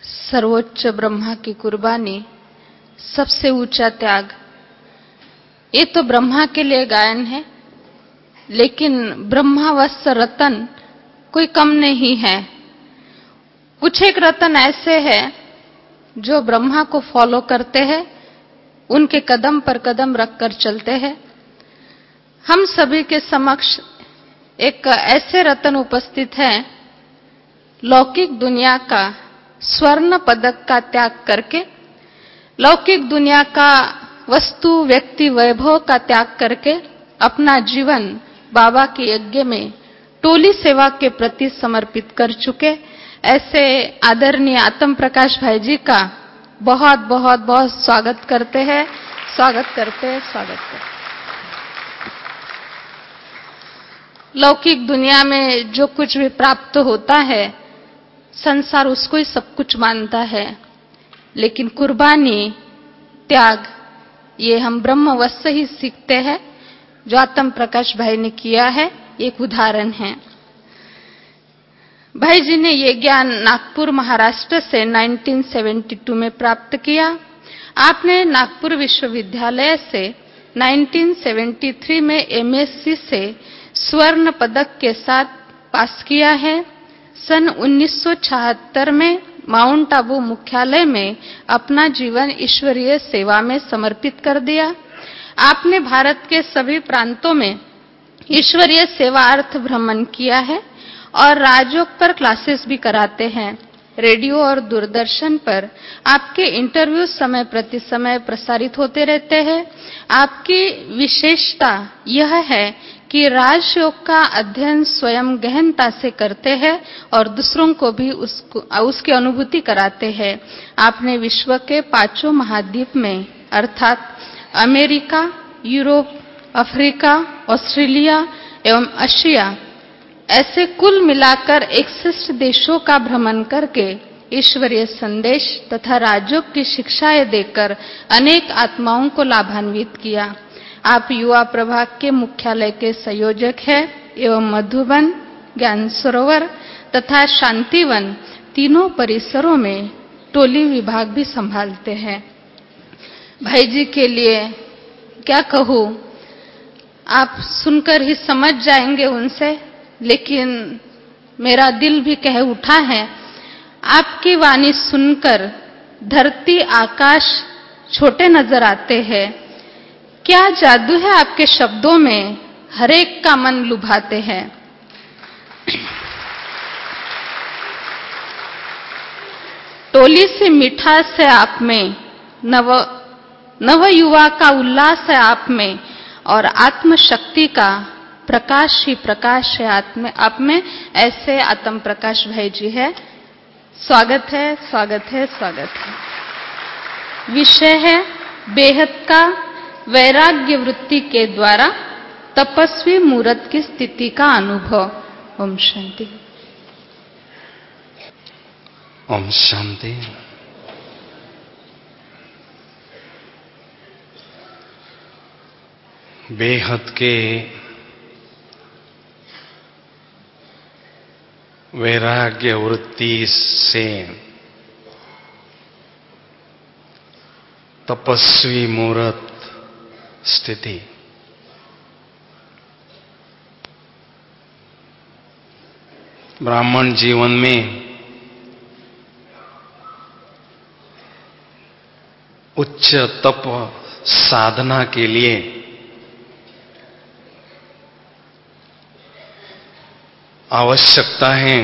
सर्वोच्च ब्रह्मा की कुर्बानी, सबसे ऊंचा त्याग, ये तो ब्रह्मा के लिए गायन है, लेकिन ब्रह्मा वत्स रतन कोई कम नहीं है। कुछ एक रतन ऐसे हैं जो ब्रह्मा को फॉलो करते हैं, उनके कदम पर कदम रखकर चलते हैं। हम सभी के समक्ष एक ऐसे रतन उपस्थित हैं, लौकिक दुनिया का स्वर्ण पदक का त्याग करके, लौकिक दुनिया का वस्तु व्यक्ति वैभव का त्याग करके अपना जीवन बाबा के यज्ञ में टोली सेवा के प्रति समर्पित कर चुके ऐसे आदरणीय आत्म प्रकाश भाई जी का बहुत बहुत बहुत स्वागत करते हैं। लौकिक दुनिया में जो कुछ भी प्राप्त होता है, संसार उसको ही सब कुछ मानता है, लेकिन कुर्बानी, त्याग, ये हम ब्रह्मवश से ही सीखते हैं। जो आत्म प्रकाश भाई ने किया है, एक उदाहरण है। भाई जी ने ये ज्ञान नागपुर महाराष्ट्र से 1972 में प्राप्त किया। आपने नागपुर विश्वविद्यालय से 1973 में एमएससी से स्वर्ण पदक के साथ पास किया है। सन 1976 में माउंट आबू मुख्यालय में अपना जीवन ईश्वरीय सेवा में समर्पित कर दिया। आपने भारत के सभी प्रांतों में ईश्वरीय सेवार्थ भ्रमण किया है और राजयोग पर क्लासेस भी कराते हैं। रेडियो और दूरदर्शन पर आपके इंटरव्यू समय प्रति समय प्रसारित होते रहते हैं। आपकी विशेषता यह है कि राजयोग का अध्ययन स्वयं गहनता से करते हैं और दूसरों को भी उसकी अनुभूति कराते हैं। आपने विश्व के 5 महाद्वीप में अर्थात अमेरिका, यूरोप, अफ्रीका, ऑस्ट्रेलिया एवं एशिया ऐसे कुल मिलाकर 61 देशों का भ्रमण करके ईश्वरीय संदेश तथा राजयोग की शिक्षाएं देकर अनेक आत्माओं को लाभान्वित किया। आप युवा प्रभाग के मुख्यालय के संयोजक हैं एवं मधुबन, ज्ञान सरोवर तथा शांतिवन तीनों परिसरों में टोली विभाग भी संभालते हैं। भाई जी के लिए क्या कहूँ, आप सुनकर ही समझ जाएंगे उनसे, लेकिन मेरा दिल भी कह उठा है। आपकी वाणी सुनकर धरती आकाश छोटे नजर आते हैं। क्या जादू है आपके शब्दों में, हर एक का मन लुभाते हैं। टोली से मिठास है आप में, नव युवा का उल्लास है आप में और आत्मशक्ति का प्रकाश ही प्रकाश है आप में। ऐसे आत्म प्रकाश भाई जी है। स्वागत है, स्वागत है, स्वागत है। विषय है बेहद का वैराग्य वृत्ति के द्वारा तपस्वी मूर्त की स्थिति का अनुभव। ओम शांति। ओम शांति। बेहद के वैराग्य वृत्ति से तपस्वी मूर्त स्थिति, ब्राह्मण जीवन में उच्च तप साधना के लिए आवश्यकता है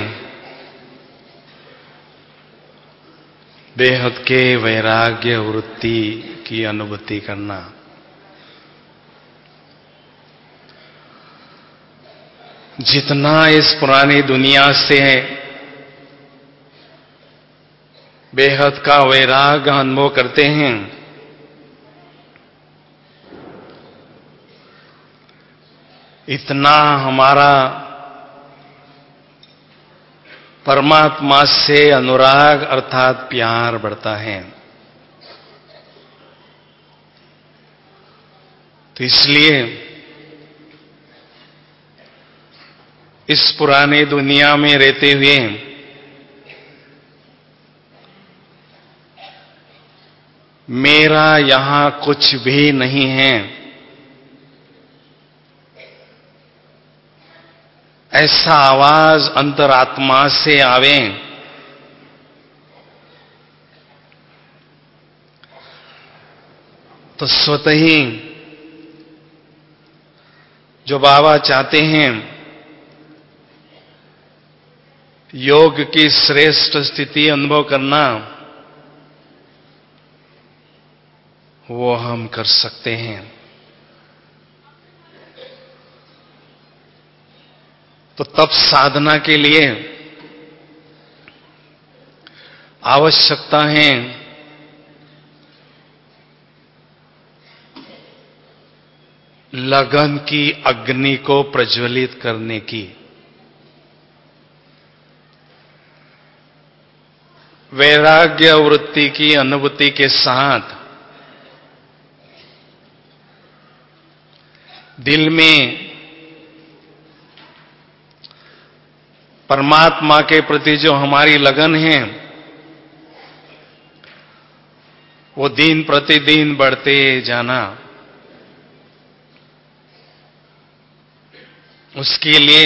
बेहद के वैराग्य वृत्ति की अनुभूति करना। जितना इस पुरानी दुनिया से बेहद का वैराग्य अनुभव करते हैं, इतना हमारा परमात्मा से अनुराग अर्थात प्यार बढ़ता है। तो इसलिए इस पुराने दुनिया में रहते हुए मेरा यहां कुछ भी नहीं है, ऐसा आवाज अंतरात्मा से आवे तो स्वतः ही जो बाबा चाहते हैं योग की श्रेष्ठ स्थिति अनुभव करना, वो हम कर सकते हैं। तो तब साधना के लिए आवश्यकता है लगन की अग्नि को प्रज्वलित करने की। वैराग्य वृत्ति की अनुभूति के साथ दिल में परमात्मा के प्रति जो हमारी लगन है वो दिन प्रतिदिन बढ़ते जाना, उसके लिए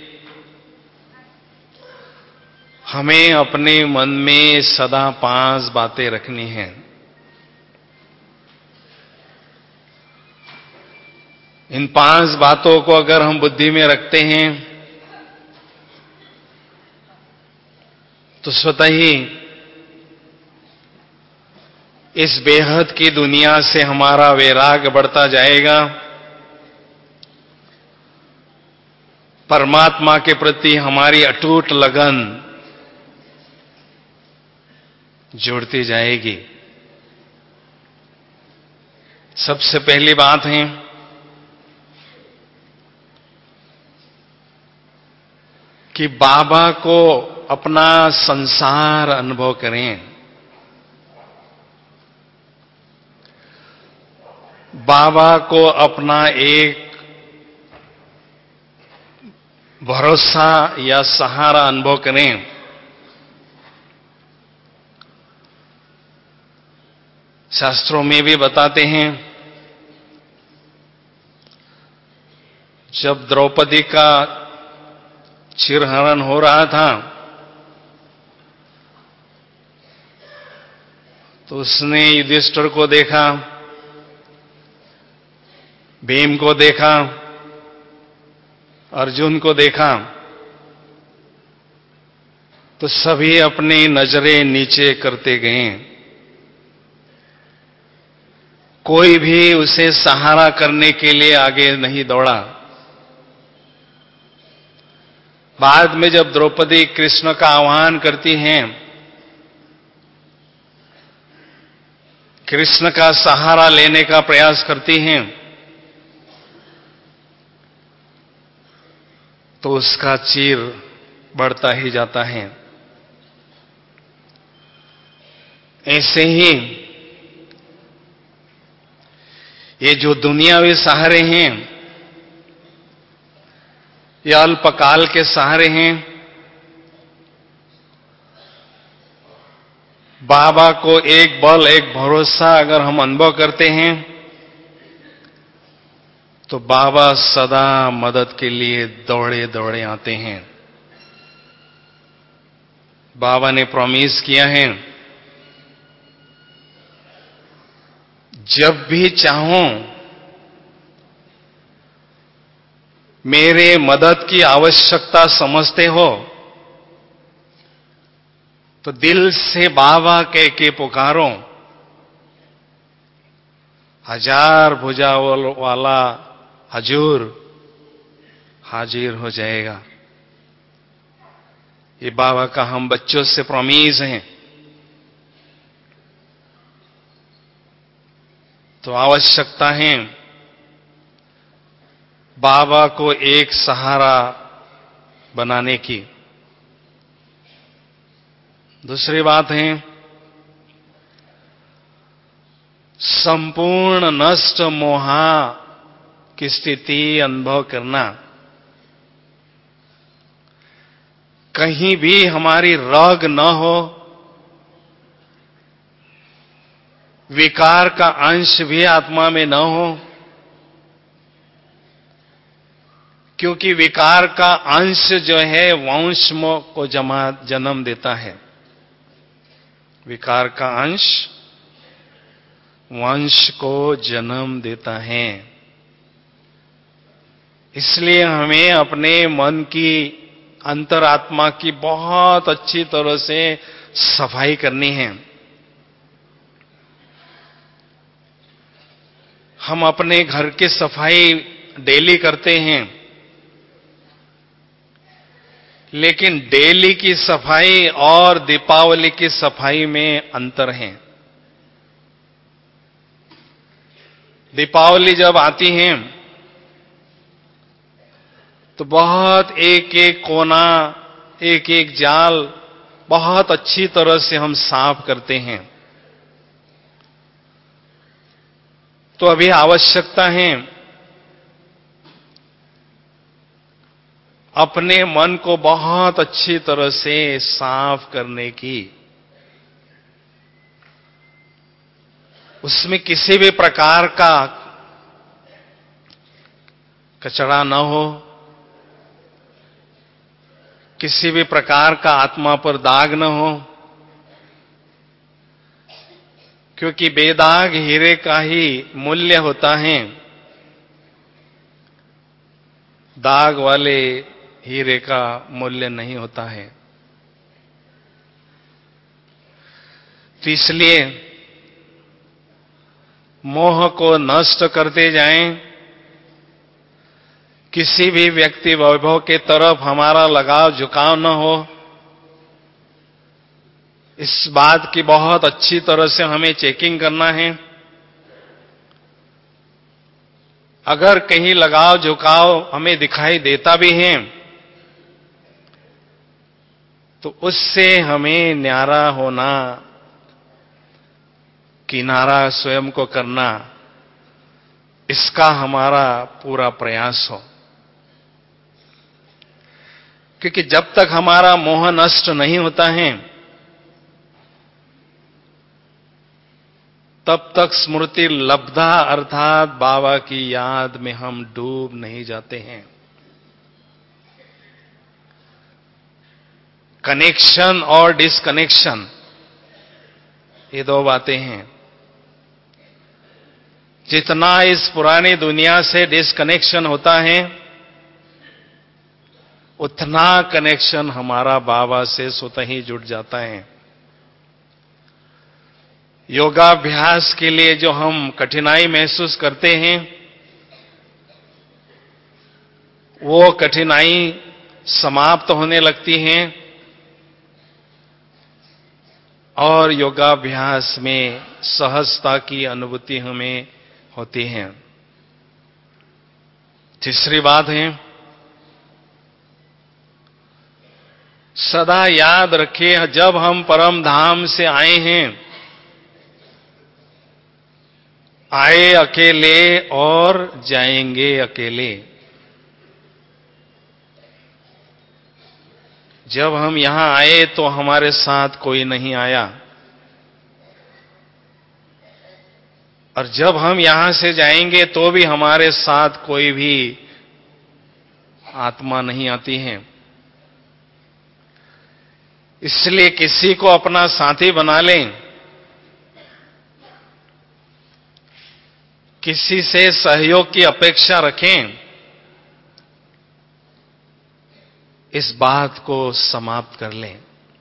हमें अपने मन में सदा 5 बातें रखनी हैं। इन 5 बातों को अगर हम बुद्धि में रखते हैं तो स्वतः ही इस बेहद की दुनिया से हमारा वैराग्य बढ़ता जाएगा, परमात्मा के प्रति हमारी अटूट लगन जुड़ती जाएगी। सबसे पहली बात है कि बाबा को अपना संसार अनुभव करें। बाबा को अपना एक भरोसा या सहारा अनुभव करें। शास्त्रों में भी बताते हैं जब द्रौपदी का चिरहरण हो रहा था तो उसने युधिष्ठिर को देखा, भीम को देखा, अर्जुन को देखा, तो सभी अपनी नजरें नीचे करते गए। कोई भी उसे सहारा करने के लिए आगे नहीं दौड़ा। बाद में जब द्रौपदी कृष्ण का आह्वान करती हैं, कृष्ण का सहारा लेने का प्रयास करती हैं, तो उसका चीर बढ़ता ही जाता है। ऐसे ही ये जो दुनियावी सहारे हैं, ये अल्पकाल के सहारे हैं। बाबा को एक बल, एक भरोसा अगर हम अनुभव करते हैं तो बाबा सदा मदद के लिए दौड़े दौड़े आते हैं। बाबा ने प्रॉमिस किया है, जब भी चाहो मेरे मदद की आवश्यकता समझते हो तो दिल से बाबा कह के पुकारो, 1000 भुजा वाला हजूर हाजिर हो जाएगा। ये बाबा का हम बच्चों से प्रॉमिस है। तो आवश्यकता है बाबा को एक सहारा बनाने की। दूसरी बात है संपूर्ण नष्ट मोहा की स्थिति अनुभव करना। कहीं भी हमारी रग न हो, विकार का अंश भी आत्मा में न हो, क्योंकि विकार का अंश जो है वंश को जन्म देता है। विकार का अंश वंश को जन्म देता है। इसलिए हमें अपने मन की, अंतरात्मा की बहुत अच्छी तरह से सफाई करनी है। हम अपने घर की सफाई डेली करते हैं, लेकिन डेली की सफाई और दीपावली की सफाई में अंतर है। दीपावली जब आती है तो बहुत एक एक कोना, एक एक जाल बहुत अच्छी तरह से हम साफ करते हैं। तो अभी आवश्यकता है अपने मन को बहुत अच्छी तरह से साफ करने की। उसमें किसी भी प्रकार का कचरा न हो, किसी भी प्रकार का आत्मा पर दाग न हो, क्योंकि बेदाग हीरे का ही मूल्य होता है, दाग वाले हीरे का मूल्य नहीं होता है। तो इसलिए मोह को नष्ट करते जाएं। किसी भी व्यक्ति वैभव के तरफ हमारा लगाव झुकाव न हो, इस बात की बहुत अच्छी तरह से हमें चेकिंग करना है। अगर कहीं लगाव झुकाव हमें दिखाई देता भी है तो उससे हमें न्यारा होना, किनारा स्वयं को करना, इसका हमारा पूरा प्रयास हो। क्योंकि जब तक हमारा मोह नष्ट नहीं होता है तब तक स्मृति लब्धा अर्थात बाबा की याद में हम डूब नहीं जाते हैं। कनेक्शन और डिसकनेक्शन, ये दो बातें हैं। जितना इस पुरानी दुनिया से डिसकनेक्शन होता है उतना कनेक्शन हमारा बाबा से स्वतः ही जुड़ जाता है। योगाभ्यास के लिए जो हम कठिनाई महसूस करते हैं वो कठिनाई समाप्त होने लगती है और योगाभ्यास में सहजता की अनुभूति हमें होती है। तीसरी बात है, सदा याद रखें जब हम परम धाम से आए हैं, आए अकेले और जाएंगे अकेले। जब हम यहां आए तो हमारे साथ कोई नहीं आया, और जब हम यहां से जाएंगे तो भी हमारे साथ कोई भी आत्मा नहीं आती है। इसलिए किसी को अपना साथी बना लें, किसी से सहयोग की अपेक्षा रखें, इस बात को समाप्त कर लें।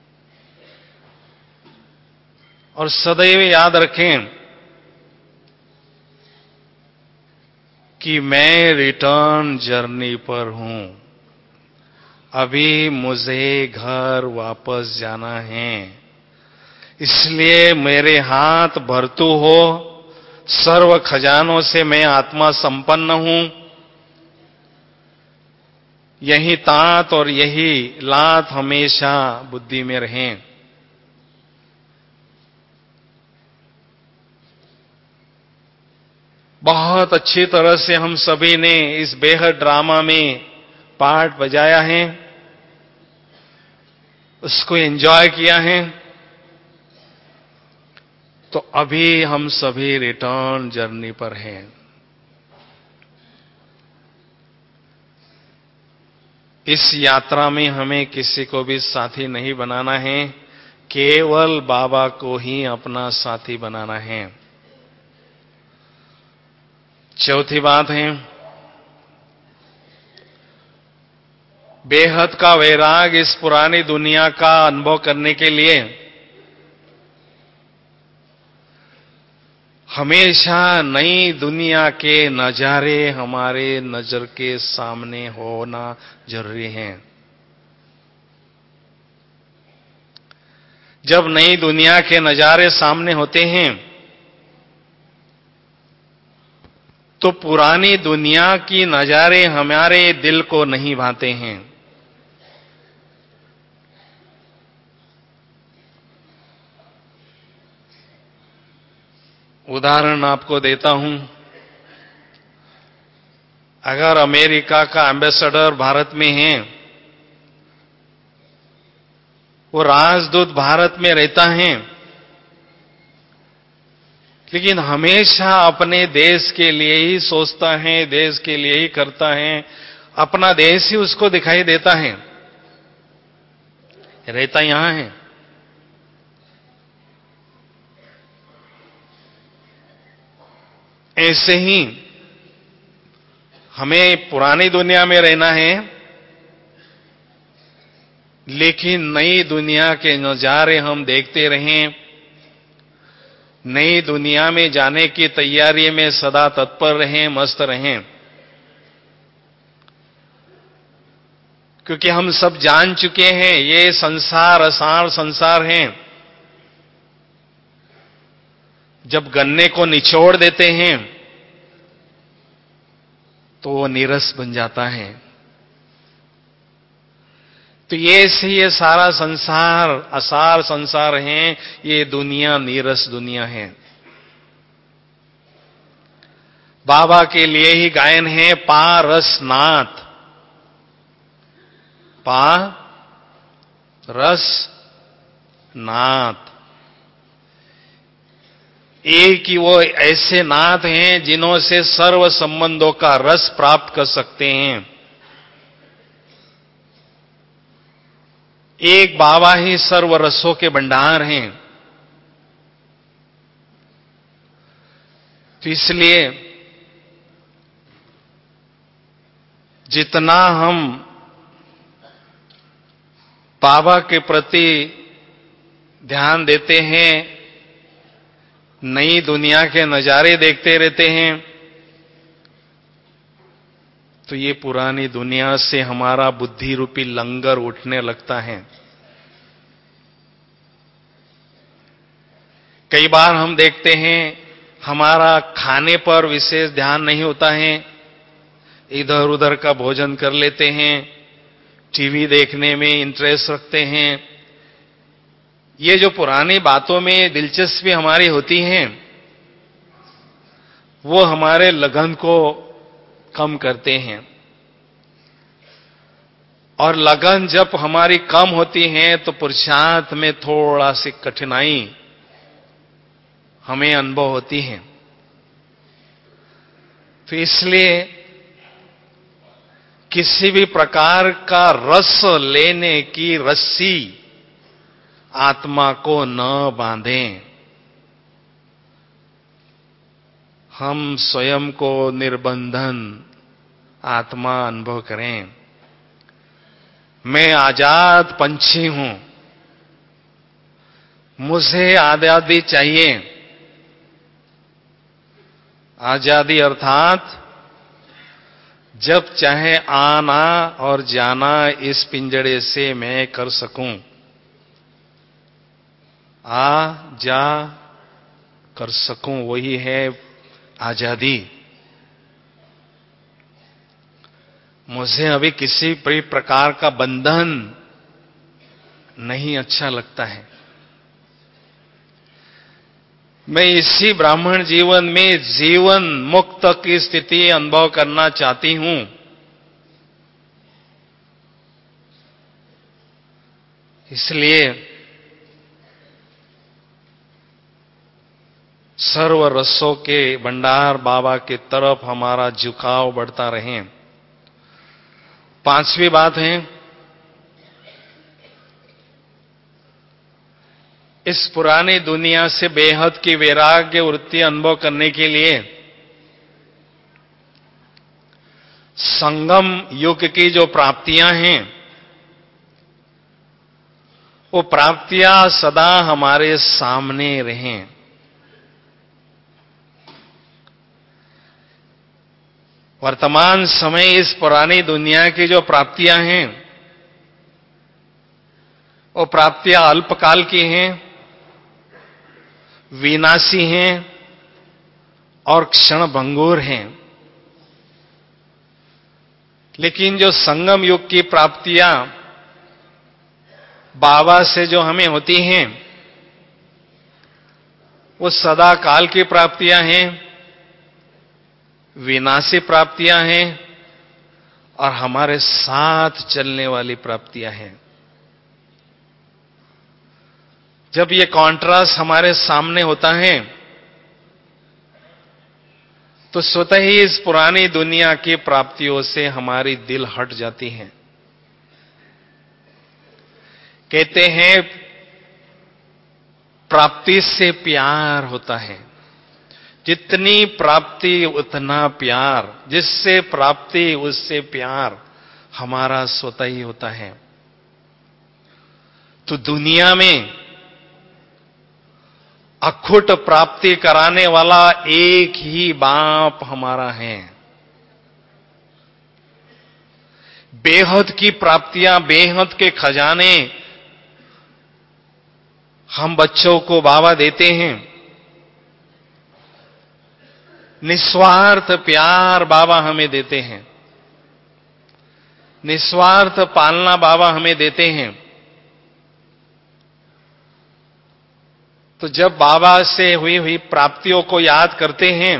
और सदैव याद रखें कि मैं रिटर्न जर्नी पर हूं। अभी मुझे घर वापस जाना है, इसलिए मेरे हाथ भरतू हो, सर्व खजानों से मैं आत्मा संपन्न हूं। यही तात और यही लात हमेशा बुद्धि में रहें। बहुत अच्छी तरह से हम सभी ने इस बेहद ड्रामा में पार्ट बजाया है, उसको एंजॉय किया है। तो अभी हम सभी रिटर्न जर्नी पर हैं। इस यात्रा में हमें किसी को भी साथी नहीं बनाना है, केवल बाबा को ही अपना साथी बनाना है। चौथी बात है, बेहद का वैराग इस पुरानी दुनिया का अनुभव करने के लिए हमेशा नई दुनिया के नजारे हमारे नजर के सामने होना जरूरी है। जब नई दुनिया के नजारे सामने होते हैं तो पुरानी दुनिया की नजारे हमारे दिल को नहीं भाते हैं। उदाहरण आपको देता हूं, अगर अमेरिका का एम्बेसडर भारत में है, वो राजदूत भारत में रहता है, लेकिन हमेशा अपने देश के लिए ही सोचता है, देश के लिए ही करता है, अपना देश ही उसको दिखाई देता है, रहता यहां है। ऐसे ही हमें पुरानी दुनिया में रहना है, लेकिन नई दुनिया के नजारे हम देखते रहें, नई दुनिया में जाने की तैयारी में सदा तत्पर रहें, मस्त रहें। क्योंकि हम सब जान चुके हैं ये संसार असार संसार है। जब गन्ने को निचोड़ देते हैं तो वो नीरस बन जाता है। तो ये सारा संसार असार संसार है, ये दुनिया नीरस दुनिया है। बाबा के लिए ही गायन है, पा रस नाथ, पा रस नाथ। एक ही वो ऐसे नाथ हैं जिन्हों से सर्व संबंधों का रस प्राप्त कर सकते हैं। एक बाबा ही सर्व रसों के भंडार हैं। तो इसलिए जितना हम बाबा के प्रति ध्यान देते हैं, नई दुनिया के नजारे देखते रहते हैं, तो ये पुरानी दुनिया से हमारा बुद्धि रूपी लंगर उठने लगता है। कई बार हम देखते हैं हमारा खाने पर विशेष ध्यान नहीं होता है, इधर उधर का भोजन कर लेते हैं, टीवी देखने में इंटरेस्ट रखते हैं। ये जो पुरानी बातों में दिलचस्पी हमारी होती है, वो हमारे लगन को कम करते हैं। और लगन जब हमारी कम होती है तो पुरुषार्थ में थोड़ा सी कठिनाई हमें अनुभव होती है। तो इसलिए किसी भी प्रकार का रस लेने की रस्सी आत्मा को न बांधें। हम स्वयं को निर्बंधन आत्मा अनुभव करें। मैं आजाद पंछी हूं, मुझे आजादी चाहिए। आजादी अर्थात जब चाहे आना और जाना इस पिंजड़े से मैं कर सकूं, आ जा कर सकूं, वही है आजादी। मुझे अभी किसी भी प्रकार का बंधन नहीं अच्छा लगता है। मैं इसी ब्राह्मण जीवन में जीवन मुक्त की स्थिति अनुभव करना चाहती हूं। इसलिए सर्व रसों के भंडार बाबा की तरफ हमारा झुकाव बढ़ता रहे। पांचवी बात है, इस पुरानी दुनिया से बेहद की वैराग्य वृत्ति अनुभव करने के लिए संगम युग की जो प्राप्तियां हैं, वो प्राप्तियां सदा हमारे सामने रहें। वर्तमान समय इस पुरानी दुनिया की जो प्राप्तियां हैं, वो प्राप्तियां अल्पकाल की हैं, विनाशी हैं और क्षणभंगुर हैं। लेकिन जो संगम युग की प्राप्तियां बाबा से जो हमें होती हैं, वो सदा काल की प्राप्तियां हैं, विनाशी प्राप्तियां हैं और हमारे साथ चलने वाली प्राप्तियां हैं। जब ये कॉन्ट्रास्ट हमारे सामने होता है, तो स्वतः ही इस पुरानी दुनिया की प्राप्तियों से हमारी दिल हट जाती है। कहते हैं प्राप्ति से प्यार होता है। जितनी प्राप्ति उतना प्यार, जिससे प्राप्ति उससे प्यार हमारा स्वतः ही होता है। तो दुनिया में अखुट प्राप्ति कराने वाला एक ही बाप हमारा है। बेहद की प्राप्तियां, बेहद के खजाने हम बच्चों को बाबा देते हैं। निस्वार्थ प्यार बाबा हमें देते हैं, निस्वार्थ पालना बाबा हमें देते हैं। तो जब बाबा से हुई हुई प्राप्तियों को याद करते हैं,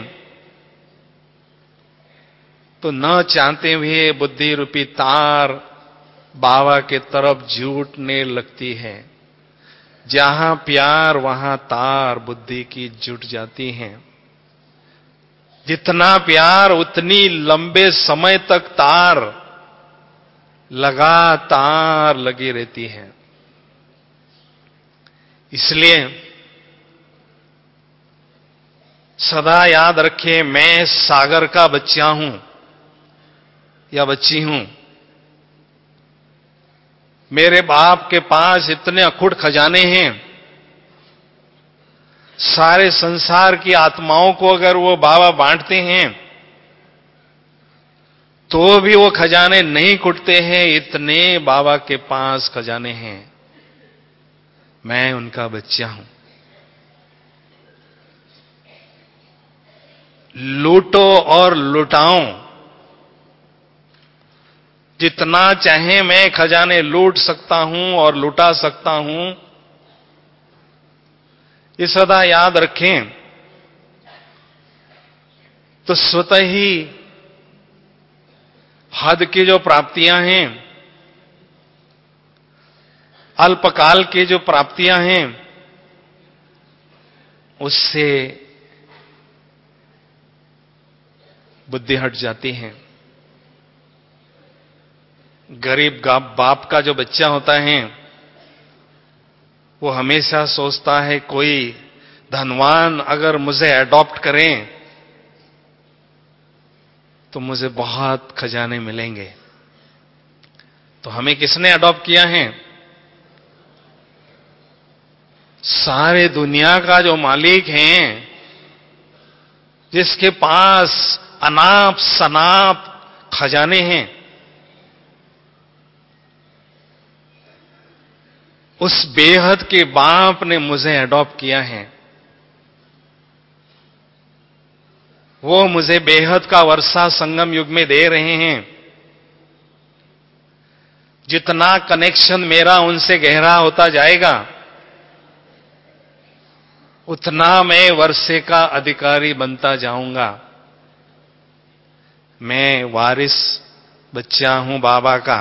तो न चाहते हुए बुद्धि रूपी तार बाबा के तरफ जुटने लगती है। जहां प्यार वहां तार बुद्धि की जुट जाती हैं। जितना प्यार उतनी लंबे समय तक तार लगातार लगी रहती है। इसलिए सदा याद रखें, मैं सागर का बच्चा हूं या बच्ची हूं। मेरे बाप के पास इतने अखुट खजाने हैं। सारे संसार की आत्माओं को अगर वो बाबा बांटते हैं, तो भी वो खजाने नहीं खुटते हैं। इतने बाबा के पास खजाने हैं। मैं उनका बच्चा हूं। लूटो और लुटाओ, जितना चाहे मैं खजाने लूट सकता हूं और लुटा सकता हूं। ये सदा याद रखें। तो स्वतः ही हद की जो प्राप्तियां हैं, अल्पकाल की जो प्राप्तियां हैं, उससे बुद्धि हट जाती है। गरीब बाप का जो बच्चा होता है, वो हमेशा सोचता है कोई धनवान अगर मुझे अडॉप्ट करें तो मुझे बहुत खजाने मिलेंगे। तो हमें किसने अडॉप्ट किया है? सारे दुनिया का जो मालिक है, जिसके पास अनाप शनाप खजाने हैं, उस बेहद के बाप ने मुझे अडॉप्ट किया है। वो मुझे बेहद का वर्षा संगम युग में दे रहे हैं। जितना कनेक्शन मेरा उनसे गहरा होता जाएगा, उतना मैं वर्षे का अधिकारी बनता जाऊंगा। मैं वारिस बच्चा हूं बाबा का।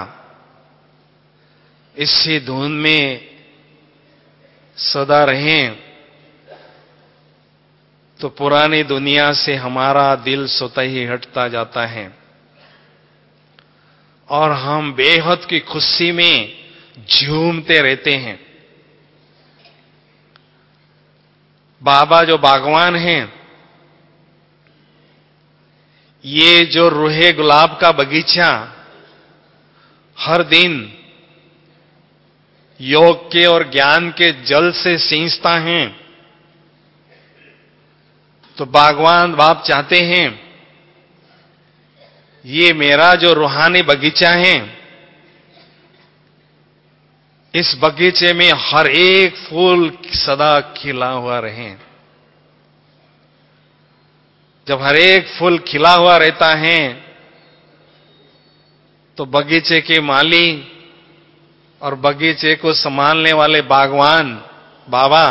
इसी धुन में सदा रहें, तो पुरानी दुनिया से हमारा दिल स्वतः ही हटता जाता है और हम बेहद की खुशी में झूमते रहते हैं। बाबा जो बागवान हैं, ये जो रूहे गुलाब का बगीचा हर दिन योग के और ज्ञान के जल से सींचता है, तो बागवान बाप चाहते हैं ये मेरा जो रूहानी बगीचा है, इस बगीचे में हर एक फूल सदा खिला हुआ रहे। जब हर एक फूल खिला हुआ रहता है तो बगीचे के माली और बगीचे को संभालने वाले बागवान बाबा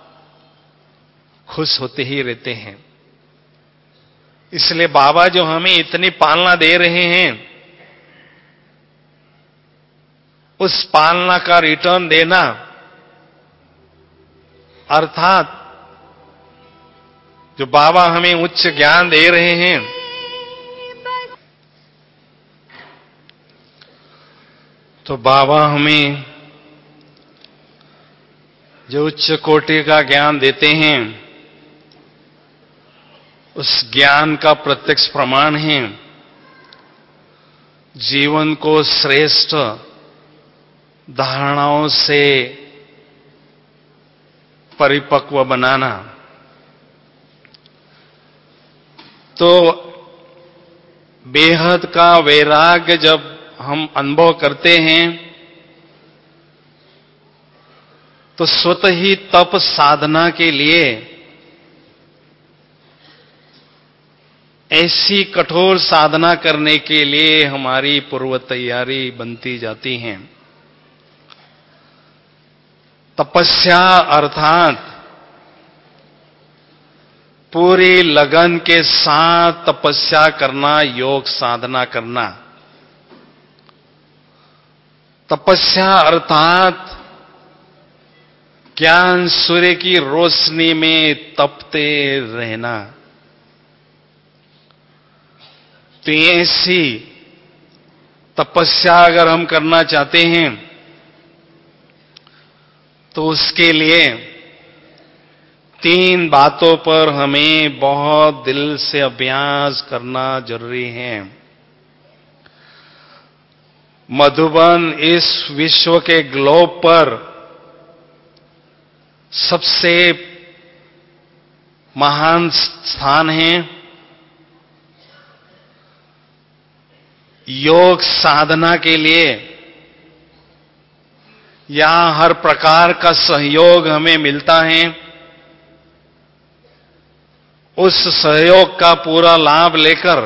खुश होते ही रहते हैं। इसलिए बाबा जो हमें इतनी पालना दे रहे हैं, उस पालना का रिटर्न देना, अर्थात जो बाबा हमें उच्च ज्ञान दे रहे हैं, तो बाबा हमें जो उच्च कोटि का ज्ञान देते हैं, उस ज्ञान का प्रत्यक्ष प्रमाण है जीवन को श्रेष्ठ धारणाओं से परिपक्व बनाना। तो बेहद का वैराग्य जब हम अनुभव करते हैं तो स्वतः ही तप साधना के लिए ऐसी कठोर साधना करने के लिए हमारी पूर्व तैयारी बनती जाती है। तपस्या अर्थात पूरी लगन के साथ तपस्या करना, योग साधना करना। तपस्या अर्थात ज्ञान सूर्य की रोशनी में तपते रहना। तो ऐसी तपस्या अगर हम करना चाहते हैं तो उसके लिए 3 बातों पर हमें बहुत दिल से अभ्यास करना जरूरी है। मधुबन इस विश्व के ग्लोब पर सबसे महान स्थान है। योग साधना के लिए यहां हर प्रकार का सहयोग हमें मिलता है। उस सहयोग का पूरा लाभ लेकर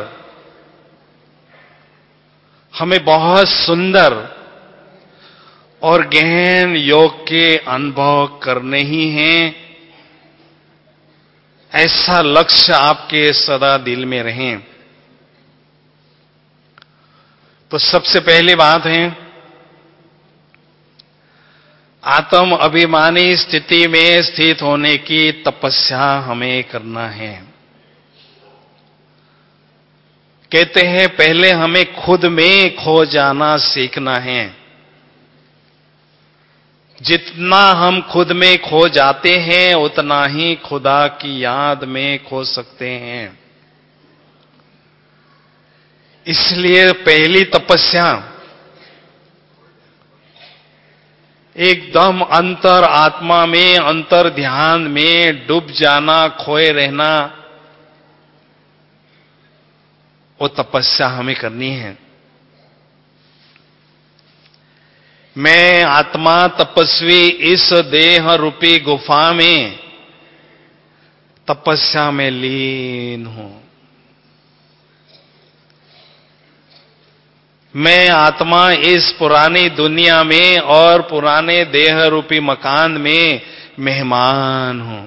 हमें बहुत सुंदर और गहन योग के अनुभव करने ही हैं। ऐसा लक्ष्य आपके सदा दिल में रहे। तो सबसे पहली बात है, आत्म अभिमानी स्थिति में स्थित होने की तपस्या हमें करना है। कहते हैं पहले हमें खुद में खो जाना सीखना है। जितना हम खुद में खो जाते हैं उतना ही खुदा की याद में खो सकते हैं। इसलिए पहली तपस्या एकदम अंतर आत्मा में, अंतर ध्यान में डूब जाना, खोए रहना, वो तपस्या हमें करनी है। मैं आत्मा तपस्वी इस देह रूपी गुफा में तपस्या में लीन हूं। मैं आत्मा इस पुरानी दुनिया में और पुराने देह रूपी मकान में मेहमान हूं।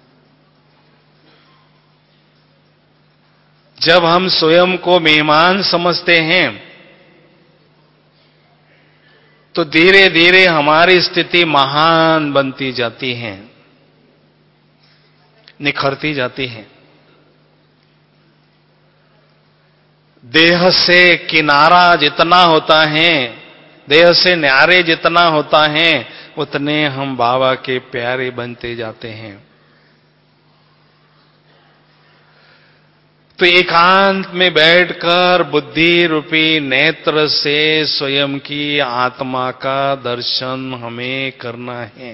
जब हम स्वयं को मेहमान समझते हैं तो धीरे धीरे हमारी स्थिति महान बनती जाती है। निखरती जाती है। देह से किनारा जितना होता है, देह से न्यारे जितना होता है, उतने हम बाबा के प्यारे बनते जाते हैं। तो एकांत में बैठकर बुद्धि रूपी नेत्र से स्वयं की आत्मा का दर्शन हमें करना है।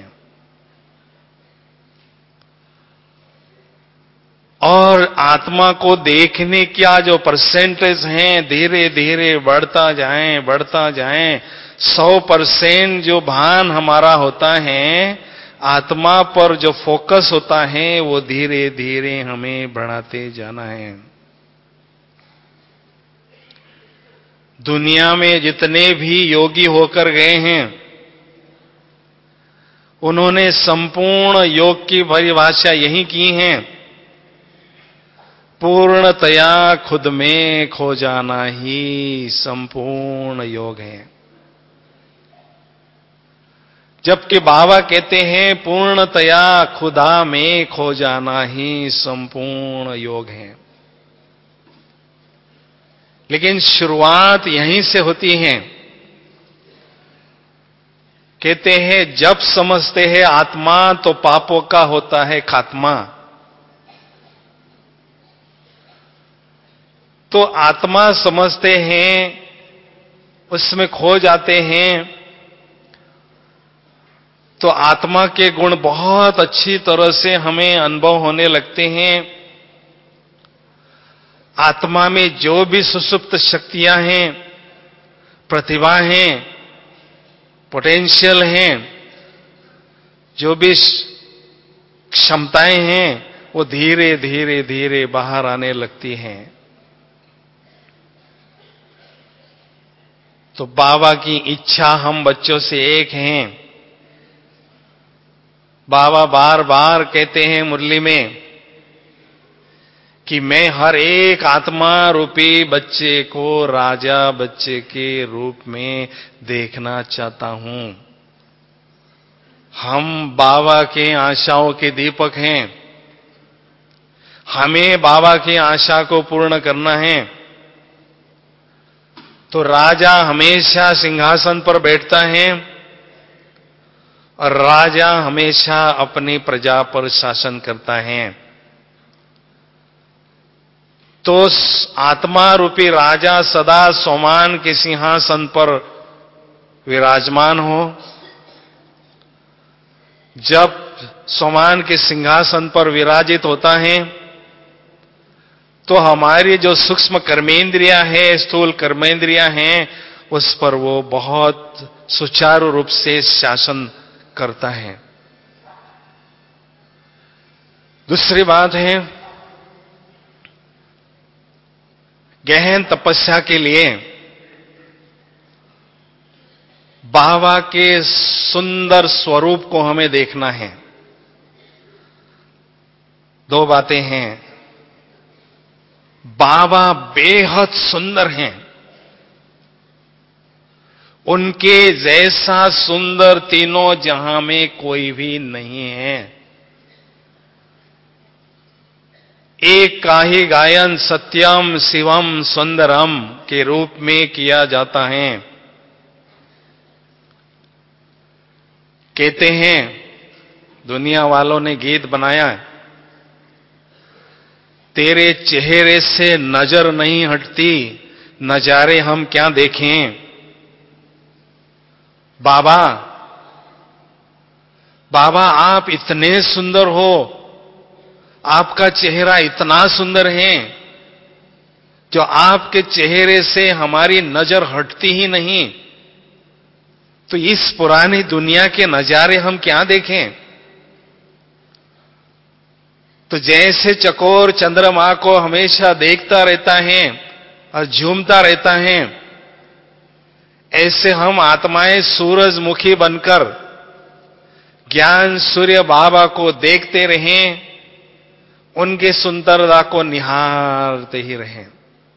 और आत्मा को देखने का जो परसेंटेज है धीरे धीरे बढ़ता जाए। 100% जो भान हमारा होता है, आत्मा पर जो फोकस होता है, वो धीरे धीरे हमें बढ़ाते जाना है। दुनिया में जितने भी योगी होकर गए हैं, उन्होंने संपूर्ण योग की परिभाषा यही की है, पूर्णतया खुद में खो जाना ही संपूर्ण योग है। जबकि बाबा कहते हैं पूर्णतया खुदा में खो जाना ही संपूर्ण योग है। लेकिन शुरुआत यहीं से होती है। कहते हैं जब समझते हैं आत्मा तो पापों का होता है खात्मा। तो आत्मा समझते हैं, उसमें खो जाते हैं, तो आत्मा के गुण बहुत अच्छी तरह से हमें अनुभव होने लगते हैं। आत्मा में जो भी सुसुप्त शक्तियां हैं, प्रतिभा हैं, पोटेंशियल हैं, जो भी क्षमताएं हैं, वो धीरे धीरे धीरे बाहर आने लगती हैं। तो बाबा की इच्छा हम बच्चों से एक हैं। बाबा बार बार कहते हैं मुरली में कि मैं हर एक आत्मा रूपी बच्चे को राजा बच्चे के रूप में देखना चाहता हूं। हम बाबा के आशाओं के दीपक हैं। हमें बाबा की आशा को पूर्ण करना है। तो राजा हमेशा सिंहासन पर बैठता है और राजा हमेशा अपनी प्रजा पर शासन करता है। तो आत्मा रूपी राजा सदा सोमान के सिंहासन पर विराजमान हो। जब सोमान के सिंहासन पर विराजित होता है, तो हमारी जो सूक्ष्म कर्मेंद्रियां हैं, स्थूल कर्मेंद्रियां हैं, उस पर वो बहुत सुचारू रूप से शासन करता है। दूसरी बात है, गहन तपस्या के लिए बाबा के सुंदर स्वरूप को हमें देखना है। दो बातें हैं। बाबा बेहद सुंदर हैं। उनके जैसा सुंदर तीनों जहां में कोई भी नहीं है। एक का ही गायन सत्यम शिवम सुंदरम के रूप में किया जाता है। कहते हैं दुनिया वालों ने गीत बनाया, तेरे चेहरे से नजर नहीं हटती, नजारे हम क्या देखें। बाबा आप इतने सुंदर हो, आपका चेहरा इतना सुंदर है, जो आपके चेहरे से हमारी नजर हटती ही नहीं। तो इस पुरानी दुनिया के नजारे हम क्या देखें। तो जैसे चकोर चंद्रमा को हमेशा देखता रहता है और झूमता रहता है, ऐसे हम आत्माएं सूरजमुखी बनकर ज्ञान सूर्य बाबा को देखते रहें, उनके सुंदरता को निहारते ही रहें।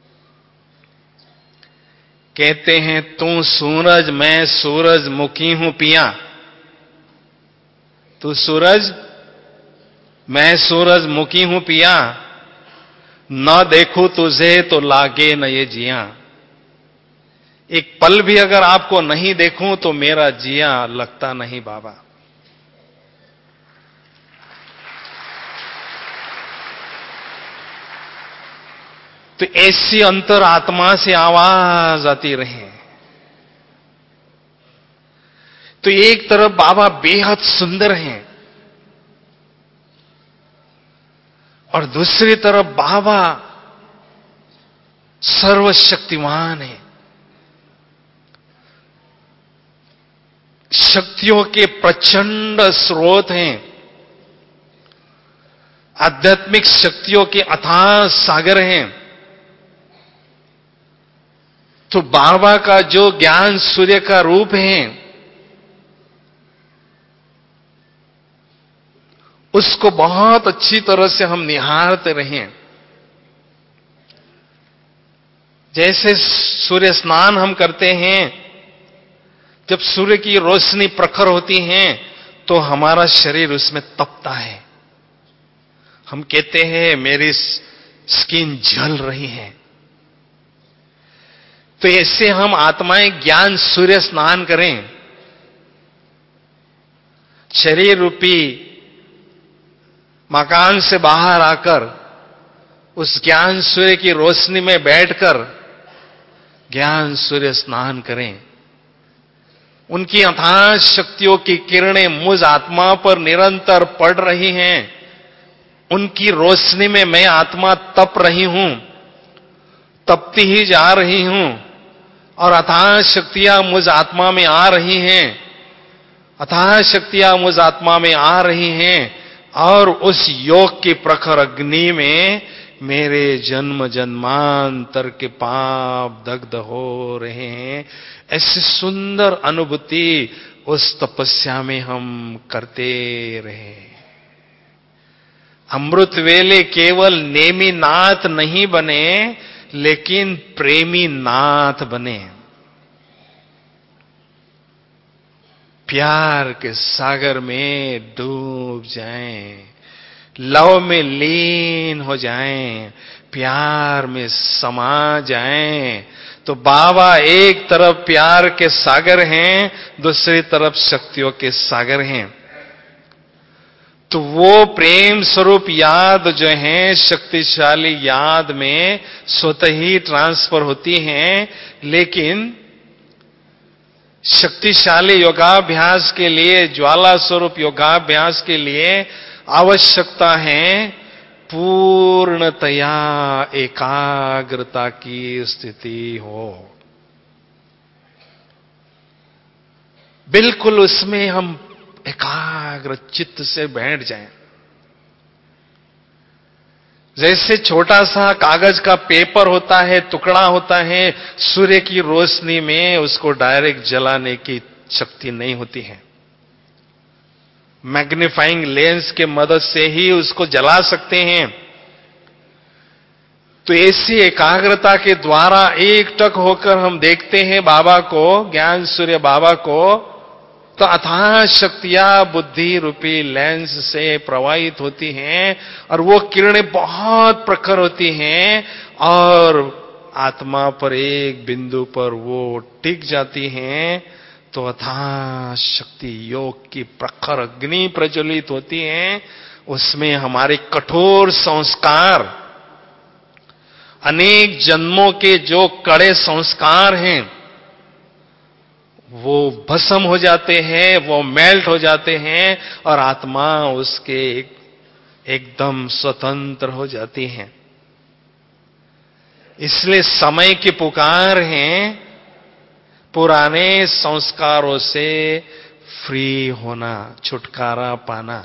कहते हैं तू सूरज मैं सूरजमुखी हूं पिया। तू सूरज मैं सूरजमुखी हूं पिया, न देखूं तुझे तो लागे न ये जिया। एक पल भी अगर आपको नहीं देखूं तो मेरा जिया लगता नहीं बाबा। तो ऐसी अंतर आत्मा से आवाज आती रहे। तो एक तरफ बाबा बेहद सुंदर हैं और दूसरी तरफ बाबा सर्वशक्तिमान है। शक्तियों के प्रचंड स्रोत हैं, आध्यात्मिक शक्तियों के अथाह सागर हैं। तो बाबा का जो ज्ञान सूर्य का रूप है, उसको बहुत अच्छी तरह से हम निहारते रहें। जैसे सूर्य स्नान हम करते हैं, जब सूर्य की रोशनी प्रखर होती है तो हमारा शरीर उसमें तपता है। हम कहते हैं मेरी स्किन जल रही है। तो ऐसे हम आत्माएं ज्ञान सूर्य स्नान करें, शरीर रूपी मकान से बाहर आकर उस ज्ञान सूर्य की रोशनी में बैठकर ज्ञान सूर्य स्नान करें। उनकी अथाह शक्तियों की किरणें मुझ आत्मा पर निरंतर पड़ रही हैं। उनकी रोशनी में मैं आत्मा तप रही हूं, तपती ही जा रही हूं और अथाह शक्तियां मुझ आत्मा में आ रही हैं, अथाह शक्तियां मुझ आत्मा में आ रही हैं और उस योग की प्रखर अग्नि में मेरे जन्म जन्मांतर के पाप दग्ध हो रहे हैं। ऐसी सुंदर अनुभूति उस तपस्या में हम करते रहे। अमृत वेले केवल नेमी नाथ नहीं बने, लेकिन प्रेमी नाथ बने। प्यार के सागर में डूब जाएं, लव में लीन हो जाएं, प्यार में समा जाएं। तो बाबा एक तरफ प्यार के सागर हैं, दूसरी तरफ शक्तियों के सागर हैं। तो वो प्रेम स्वरूप याद जो है शक्तिशाली याद में स्वतः ही ट्रांसफर होती हैं, लेकिन शक्तिशाली योगाभ्यास के लिए, ज्वाला स्वरूप योगाभ्यास के लिए आवश्यकता है पूर्णतया एकाग्रता की स्थिति हो। बिल्कुल उसमें हम एकाग्र चित्त से बैठ जाएं। जैसे छोटा सा कागज का पेपर होता है, टुकड़ा होता है, सूर्य की रोशनी में उसको डायरेक्ट जलाने की शक्ति नहीं होती है। मैग्नीफाइंग लेंस के मदद से ही उसको जला सकते हैं। तो ऐसी एकाग्रता के द्वारा एकटक होकर हम देखते हैं बाबा को, ज्ञान सूर्य बाबा को, तो अथाह शक्तियां बुद्धि रूपी लेंस से प्रवाहित होती हैं और वो किरणें बहुत प्रखर होती हैं और आत्मा पर एक बिंदु पर वो टिक जाती हैं। तो अथाह शक्ति योग की प्रखर अग्नि प्रज्वलित होती है। उसमें हमारे कठोर संस्कार, अनेक जन्मों के जो कड़े संस्कार हैं, वो भस्म हो जाते हैं, वो मेल्ट हो जाते हैं और आत्मा उसके एकदम स्वतंत्र हो जाती है। इसलिए समय की पुकार है पुराने संस्कारों से फ्री होना, छुटकारा पाना।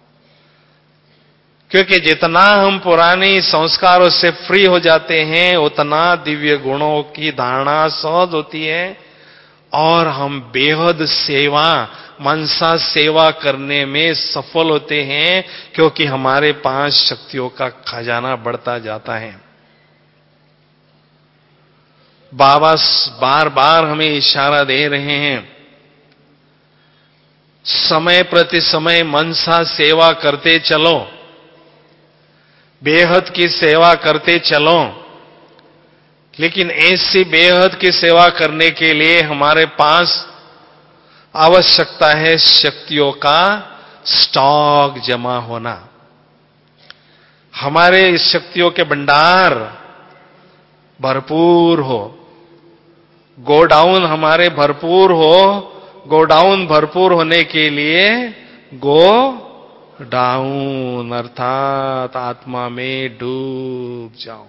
क्योंकि जितना हम पुराने संस्कारों से फ्री हो जाते हैं, उतना दिव्य गुणों की धारणा सहज होती है और हम बेहद सेवा, मनसा सेवा करने में सफल होते हैं, क्योंकि हमारे पास शक्तियों का खजाना बढ़ता जाता है। बाबा बार बार हमें इशारा दे रहे हैं, समय प्रति समय मनसा सेवा करते चलो। बेहद की सेवा करते चलो, लेकिन ऐसी बेहद की सेवा करने के लिए हमारे पास आवश्यकता है शक्तियों का स्टॉक जमा होना। हमारे इस शक्तियों के भंडार भरपूर हो, गोडाउन हमारे भरपूर हो। गोडाउन भरपूर होने के लिए गो डाउन अर्थात आत्मा में डूब जाओ,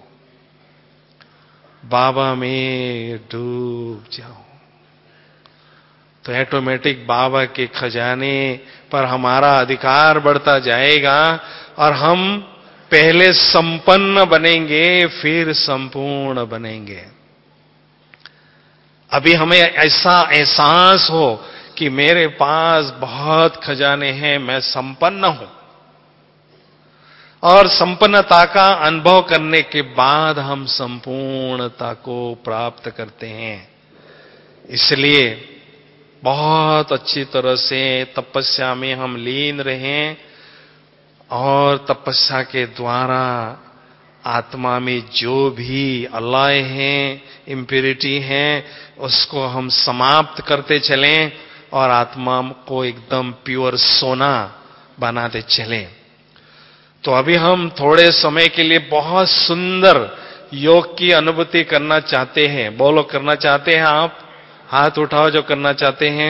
बाबा में डूब जाओ, तो ऑटोमेटिक बाबा के खजाने पर हमारा अधिकार बढ़ता जाएगा और हम पहले संपन्न बनेंगे, फिर संपूर्ण बनेंगे। अभी हमें ऐसा एहसास हो कि मेरे पास बहुत खजाने हैं, मैं संपन्न हूं, और संपन्नता का अनुभव करने के बाद हम संपूर्णता को प्राप्त करते हैं। इसलिए बहुत अच्छी तरह से तपस्या में हम लीन रहें और तपस्या के द्वारा आत्मा में जो भी अलाय हैं, इम्प्योरिटी हैं, उसको हम समाप्त करते चलें और आत्मा को एकदम प्योर सोना बनाते चलें। तो अभी हम थोड़े समय के लिए बहुत सुंदर योग की अनुभूति करना चाहते हैं। बोलो, करना चाहते हैं आप? हाथ उठाओ जो करना चाहते हैं।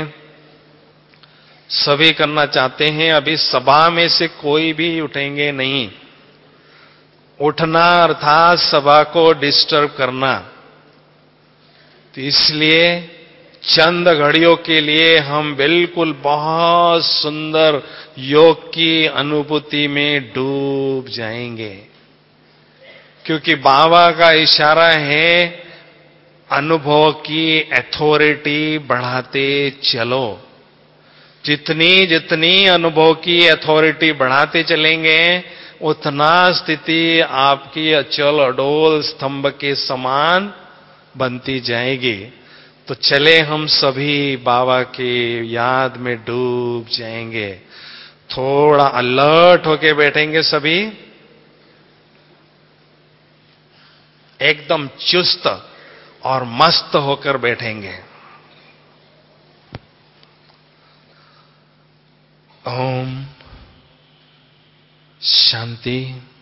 सभी करना चाहते हैं। अभी सभा में से कोई भी उठेंगे नहीं। उठना अर्थात सभा को डिस्टर्ब करना। तो इसलिए चंद घड़ियों के लिए हम बिल्कुल बहुत सुंदर योग की अनुभूति में डूब जाएंगे, क्योंकि बाबा का इशारा है अनुभव की अथॉरिटी बढ़ाते चलो। जितनी जितनी अनुभव की अथॉरिटी बढ़ाते चलेंगे, उतना स्थिति आपकी अचल अडोल स्तंभ के समान बनती जाएगी। तो चले हम सभी बाबा के याद में डूब जाएंगे। थोड़ा अलर्ट होके बैठेंगे सभी, एकदम चुस्त और मस्त होकर बैठेंगे। ओम शांति।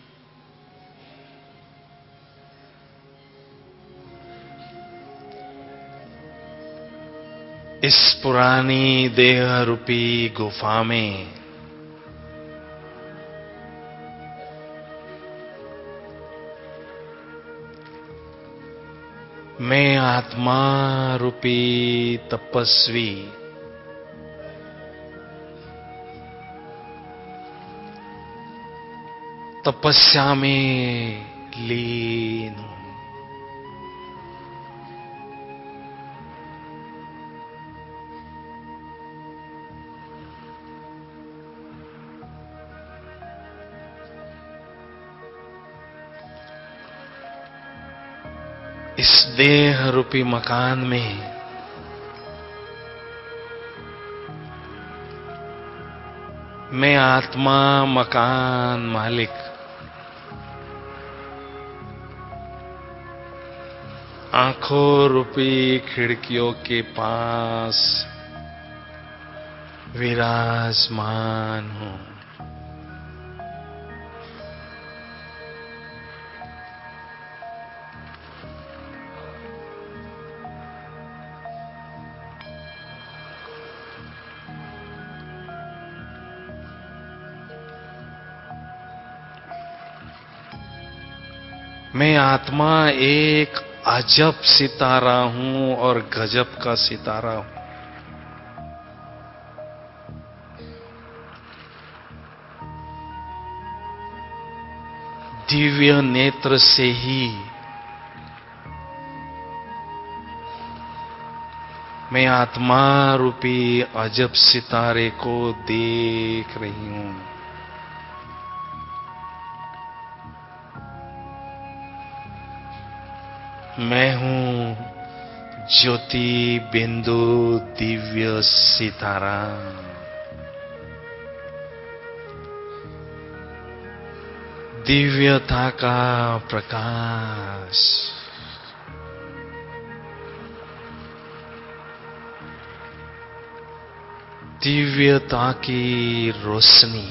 इस पुरानी देह रूपी गुफा में मैं आत्मा रूपी तपस्वी तपस्या में लीन हूं। इस देह रूपी मकान में मैं आत्मा मकान मालिक आंखों रूपी खिड़कियों के पास विराजमान हूं। मैं आत्मा एक अजब सितारा हूं और गजब का सितारा हूं। दिव्य नेत्र से ही मैं आत्मा रूपी अजब सितारे को देख रही हूं। मैं हूं ज्योति बिंदु दिव्य सितारा। दिव्यता का प्रकाश, दिव्यता की रोशनी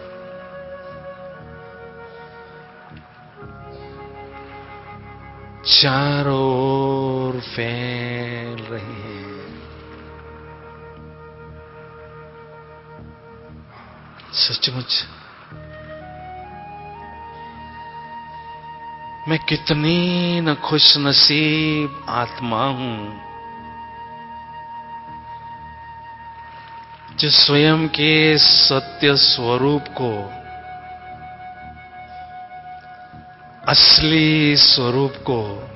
चारों ओर फैल रही है। सचमुच मैं कितनी न खुशनसीब आत्मा हूं जो स्वयं के सत्य स्वरूप को, असली स्वरूप को,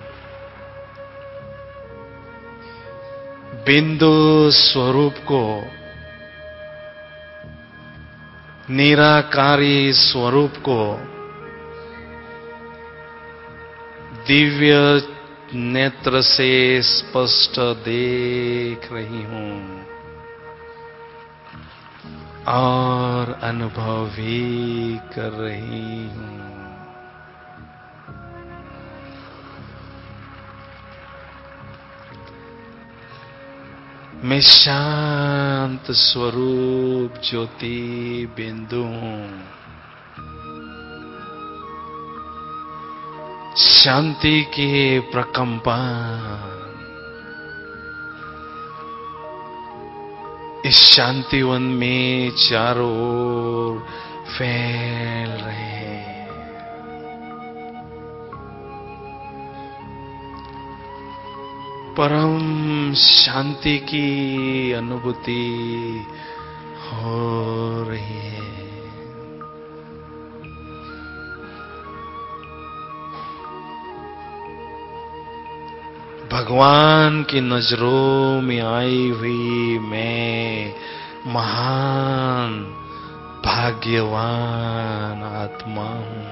बिंदु स्वरूप को, निराकारी स्वरूप को दिव्य नेत्र से स्पष्ट देख रही हूं और अनुभव भी कर रही हूं। मैं शांत स्वरूप ज्योति बिंदु हूं। शांति के प्रकंपन इस शांतिवन में चारों ओर फैल रहे हैं। परम शांति की अनुभूति हो रही है। भगवान की नजरों में आई हुई मैं महान भाग्यवान आत्मा हूं।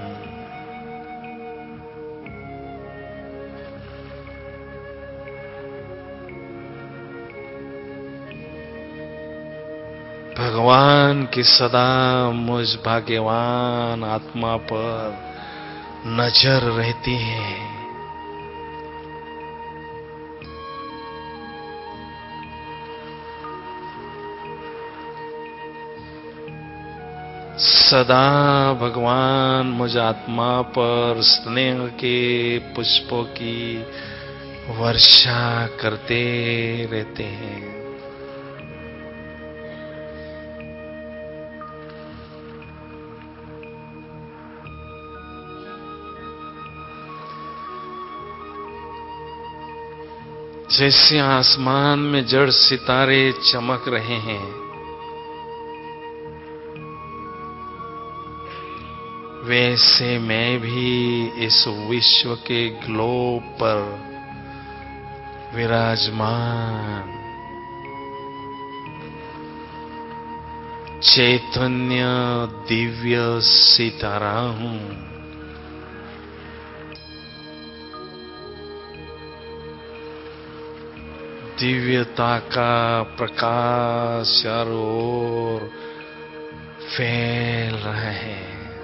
भगवान की सदा मुझ भाग्यवान आत्मा पर नजर रहती है। सदा भगवान मुझ आत्मा पर स्नेह के पुष्पों की वर्षा करते रहते हैं। जैसे आसमान में जड़ सितारे चमक रहे हैं, वैसे मैं भी इस विश्व के ग्लोब पर विराजमान चैतन्य दिव्य सितारा हूं। दिव्यता का प्रकाश चारों ओर फैल रहा है।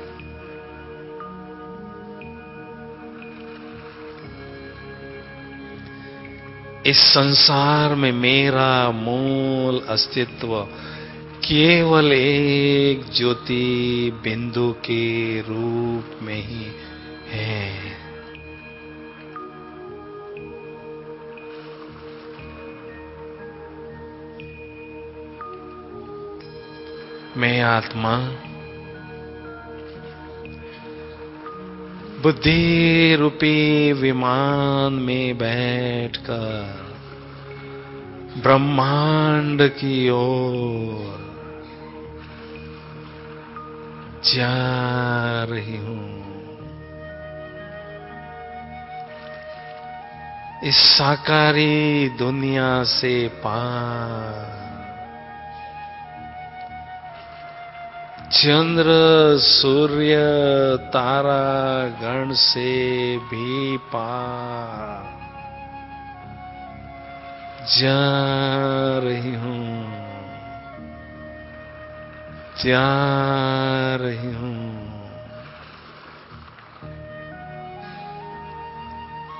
इस संसार में मेरा मूल अस्तित्व केवल एक ज्योति बिंदु के रूप में ही है। मैं आत्मा बुद्धि रूपी विमान में बैठकर ब्रह्मांड की ओर जा रही हूं। इस साकारी दुनिया से पार, चंद्र सूर्य तारा गण से भी पार जा रही हूं, जा रही हूं।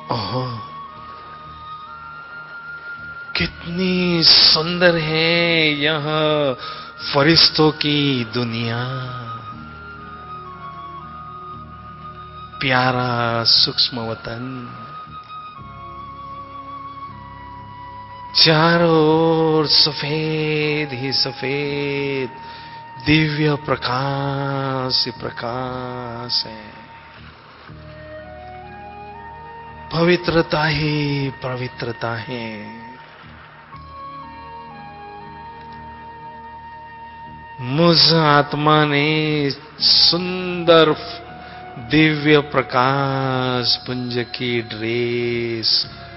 ओहो, कितनी सुंदर है यह फरिश्तों की दुनिया। प्यारा सूक्ष्म वतन, चारों ओर सफेद ही सफेद दिव्य प्रकाश ही प्रकाश है। पवित्रता ही पवित्रता है। मुझ आत्मा ने सुंदर दिव्य प्रकाश पुंज की ड्रेस,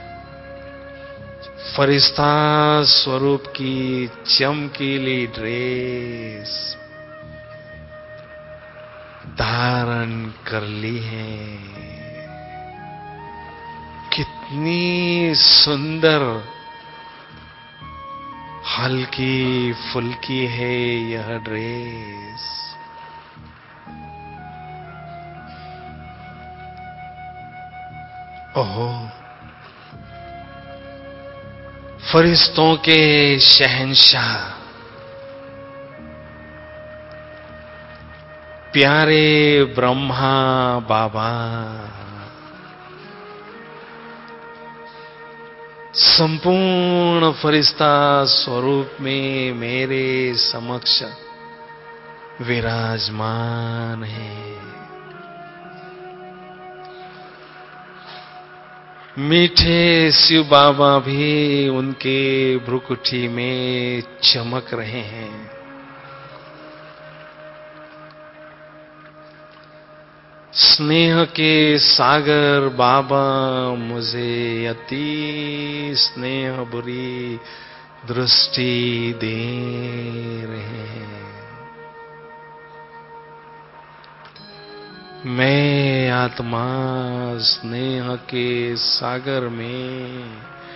फरिश्ता स्वरूप की चमकीली ड्रेस धारण कर ली है। कितनी सुंदर हल्की फुल्की है यह ड्रेस। ओहो, फरिश्तों के शहंशाह प्यारे ब्रह्मा बाबा संपूर्ण फरिश्ता स्वरूप में मेरे समक्ष विराजमान है। मीठे शिव बाबा भी उनके भ्रुकुटी में चमक रहे हैं। स्नेह के सागर बाबा मुझे अति स्नेह भरी दृष्टि दे रहे हैं। मैं आत्मा स्नेह के सागर में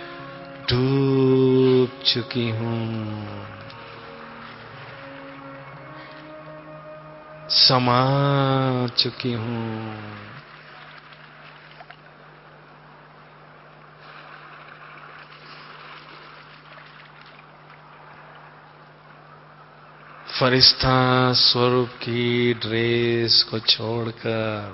डूब चुकी हूँ, समा चुकी हूँ। फरिश्ता स्वरूप की ड्रेस को छोड़कर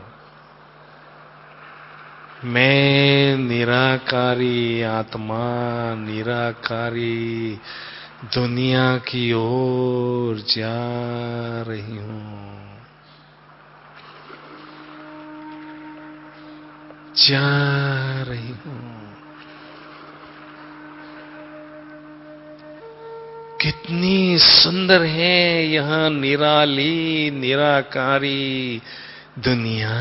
मैं निराकारी आत्मा, निराकारी दुनिया की ओर जा रही हूँ, जा रही हूँ। कितनी सुंदर है यह निराली निराकारी दुनिया।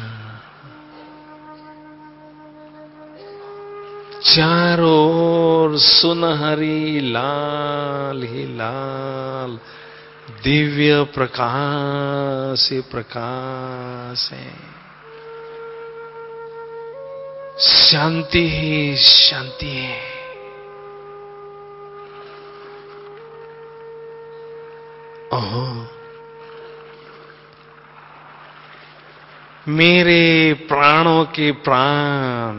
चारों ओर सुनहरी लाल ही लाल दिव्य प्रकाश ही प्रकाश है। शांति ही शांति है। ओहो, मेरे प्राणों के प्राण,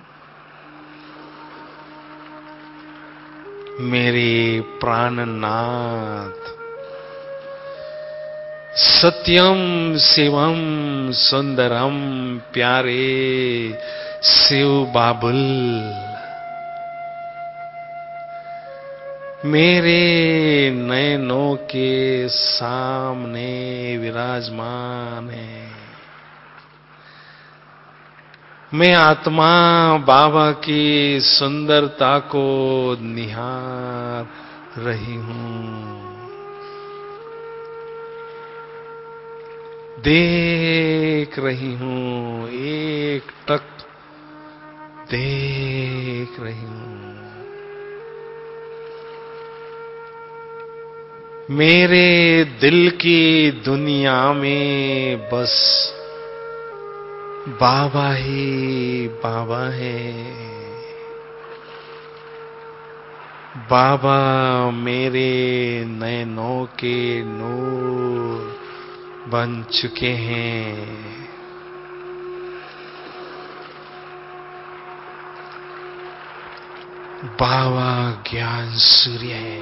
मेरे प्राणनाथ, सत्यम शिवम सुंदरम प्यारे शिव बाबुल, मेरे नयनों के सामने विराजमान है। मैं आत्मा बाबा की सुंदरता को निहार रही हूँ, देख रही हूँ, एक टक देख रही हूँ। मेरे दिल की दुनिया में बस बाबा ही बाबा है। बाबा मेरे नयनों के नूर बन चुके हैं। बाबा ज्ञान सूर्य है।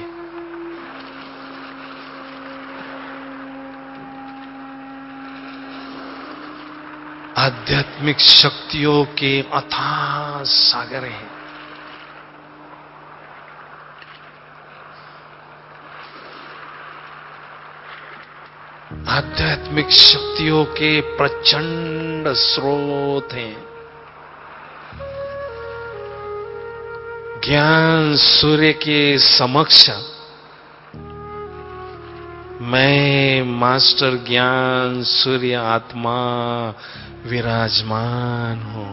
आध्यात्मिक शक्तियों के अथाह सागर हैं। आध्यात्मिक शक्तियों के प्रचंड स्रोत हैं। ज्ञान सूर्य के समक्ष मैं मास्टर ज्ञान सूर्य आत्मा विराजमान हूं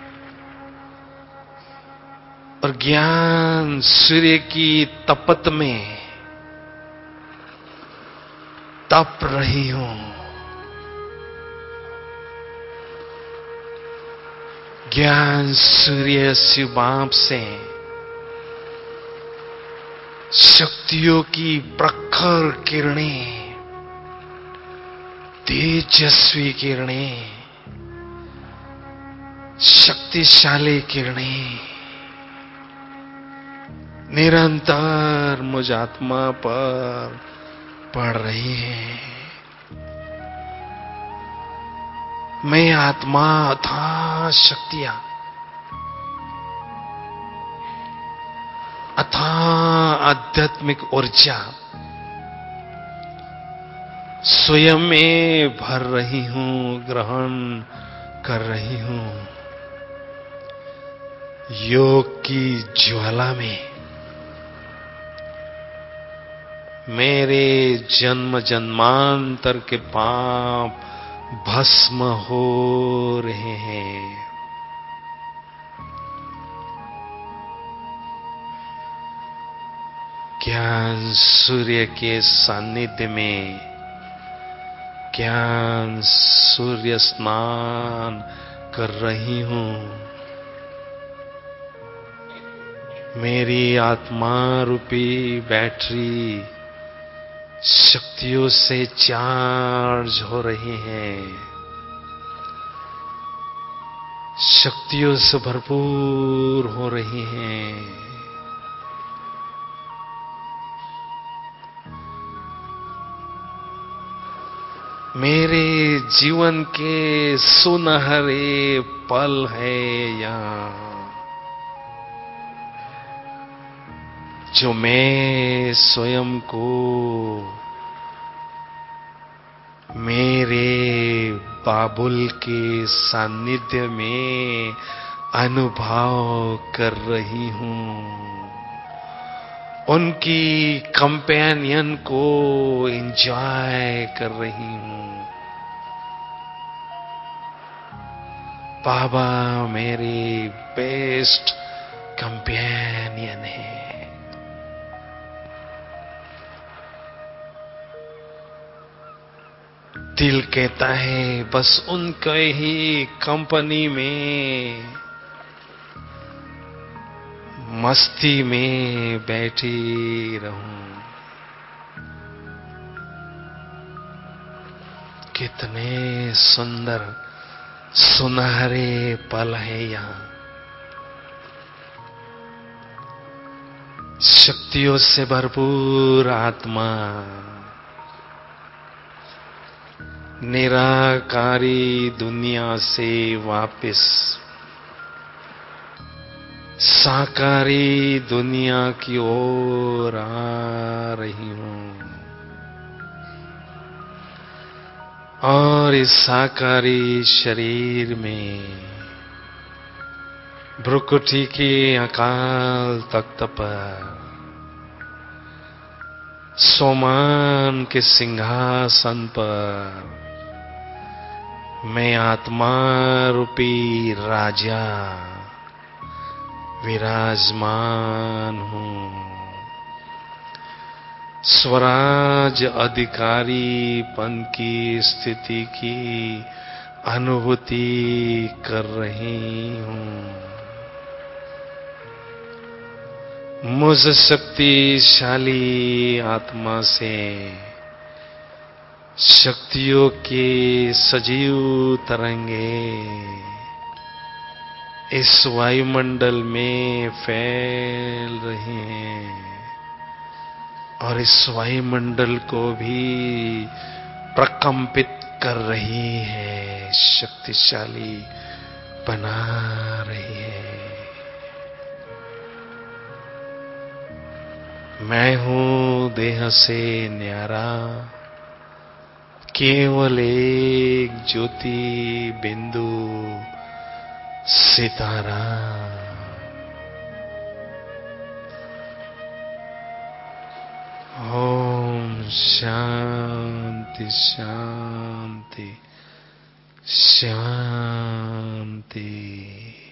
और ज्ञान सूर्य की तपत में तप रही हूं। ज्ञान सूर्य शिव बाप से शक्तियों की प्रखर किरणें, तेजस्वी किरणें, शक्तिशाली किरणें निरंतर मुझ आत्मा पर पड़ रही हैं। मैं आत्मा अथाह शक्तियां, अथाह आध्यात्मिक ऊर्जा स्वयं में भर रही हूं, ग्रहण कर रही हूं। योग की ज्वाला में मेरे जन्म जन्मांतर के पाप भस्म हो रहे हैं। ज्ञान सूर्य के सानिध्य में ज्ञान सूर्य स्नान कर रही हूं। मेरी आत्मा रूपी बैटरी शक्तियों से चार्ज हो रही हैं, शक्तियों से भरपूर हो रही हैं। मेरे जीवन के सुनहरे पल है यहाँ, जो मैं स्वयं को मेरे बाबुल के सानिध्य में अनुभव कर रही हूं। उनकी कंपेनियन को एंजॉय कर रही हूं। बाबा मेरे बेस्ट कंपेनियन है। दिल कहता है बस उनके ही कंपनी में मस्ती में बैठी रहूं। कितने सुंदर सुनहरे पल है यहाँ। शक्तियों से भरपूर आत्मा निराकारी दुनिया से वापस साकारी दुनिया की ओर आ रही हूं और इस साकारी शरीर में भ्रुकुटी के अकाल तख्त पर सोमान के सिंहासन पर मैं आत्मा रूपी राजा विराजमान हूं। स्वराज अधिकारीपन की स्थिति की अनुभूति कर रही हूं। मुझ शक्तिशाली आत्मा से शक्तियों के सजीव तरंगे इस वायुमंडल में फैल रहे हैं और इस वायुमंडल को भी प्रकंपित कर रही है, शक्तिशाली बना रही है। मैं हूं देह से न्यारा, केवल एक ज्योति बिंदु सितारा। ओम शांति शांति शांति।